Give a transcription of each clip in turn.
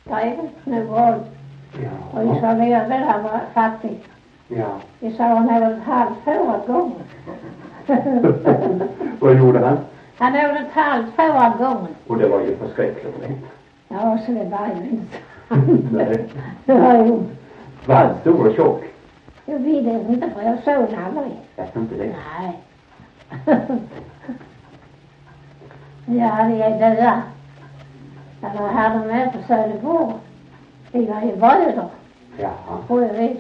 skrev nu våld. Ja. Och isolerade där var fattig. Ja. Vi sa han hade ett halvt år åt gången. Vad gjorde han? Han hade ett halvt år åt gången. Och det var ju förskräckligt. Ja, så det var ju inte. Nej. Det var ju. Var han stor och tjock? Jag vet inte för jag såg han aldrig. Jag tror inte det. Nej. Ja, det är det där. Eller hade de inte Söderborg. Vi var ju bröder. Jaha. Och jag vet.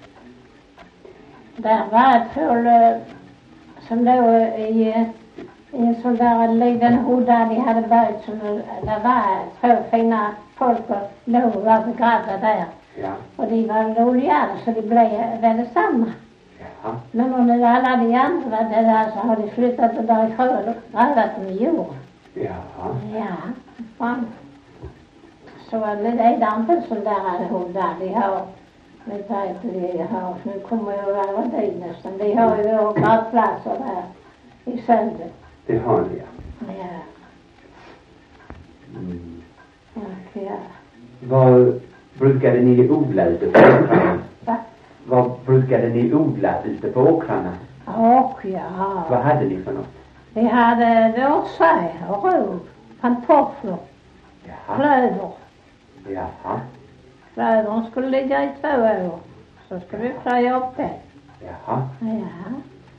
Där var ett hål som låg i en sån där liten hodda de hade böjt som det var två fina folk och låg och var begravda där. Ja. Och de var roligare så de blev väl samma. Jaha. Men om nu alla de andra var det där så har de flyttat därifrån och grävat dem i jord. Jaha. Ja, fan. Så det är inte sån där hundar de har. Vet jag inte de har. Nu kommer jag vara dit nästan. De har ju gravplatser där i sönder. Det har ni, ja. Ja. Mm. Och ja. Vad brukade ni odla ute på åkrarna? Va? Vad brukade ni odla ute på åkrarna? Och ja. Vad hade ni för något? Vi hade vårsäg och råg, pantofler, Jaha. klöver. Jaha. Klövern skulle ligga i 2 år. Så skulle vi plöja upp det. Jaha. Ja.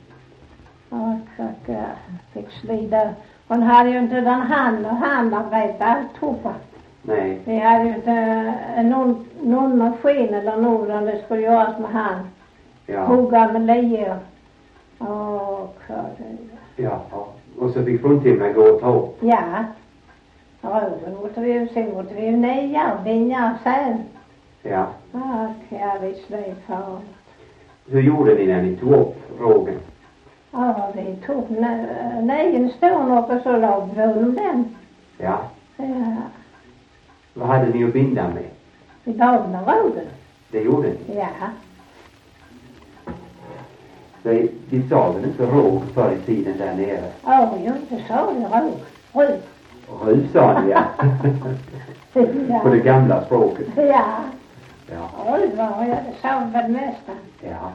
Och fick slida. Hon hade ju inte den handarbete alltihopa. Nej. Vi hade ju inte någon maskin eller någon det skulle göras med hand. Ja. Hugga med lejer. Och Jaha. Och så fick fruntimmer gå och ta upp. ja. Röven måste vi ju sen måste vi ju neja och vinja sen. Ja. Och ja, vi slöt för. Hur gjorde ni när ni tog upp rågen? Ja, vi tog nejen stående upp och så la vi den. Ja. Ja. Vad hade ni att binda med? Vi bagade rågen. Det gjorde ni? Ja. De sa väl inte råg förr i tiden där nere? Ja, ju inte så det råg. Rög. Röv sa ni, ja. Ja. På det gamla språket. Ja. Ja. Rög var jag, det sa vi väl nästan. Ja.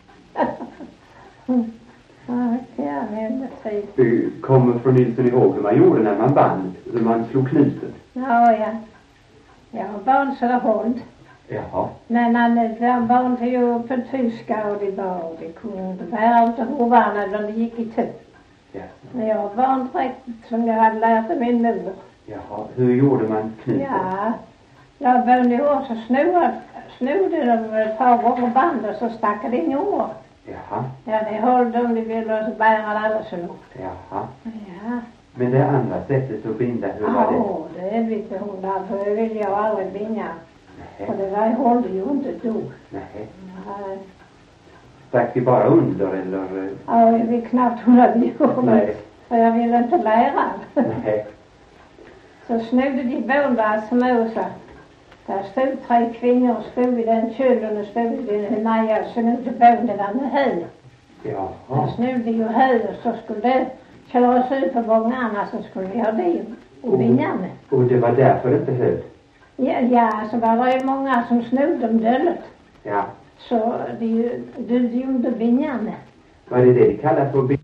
Ja, men det Du kommer från Nilsson ihåg hur man gjorde när man band, hur man slog knuten. ja. Jag har barn så det hållt. Jaha. Men de barn till ju på tyska och de kunde inte bära ut hovarna när de gick i tur. Ja. Men jag har barn direkt som jag hade lärt av min mor. Jaha. Hur gjorde man knuten? Ja, jag började ju också snodde de ett par gånger band och så stack det in i år. Jaha. Ja, det höll de ville och så bärade alla så långt. Jaha. Ja. Men det andra sättet att binda, hur var det? Ja, det vet hon därför det vill jag aldrig binda. Nej. Och det var hållde ju inte då. Nej. Nej. Stack vi bara under eller? Ja, jag vill knappt hålla det. Nej. För jag ville inte lära. Nej. Så snodde de båda små så. Där stod 3 kvinnor och stod i den kyllen och stod i den maja och snodde båda där med hö. Där Jaha. snodde ju hö och så skulle det köras ut på vagnarna så skulle vi ha det och vinna med. Och det var därför det inte höll? Ja, så var det ju många som snodde om döllet. Ja. Så det gjorde vinna med. Var det det de kallar för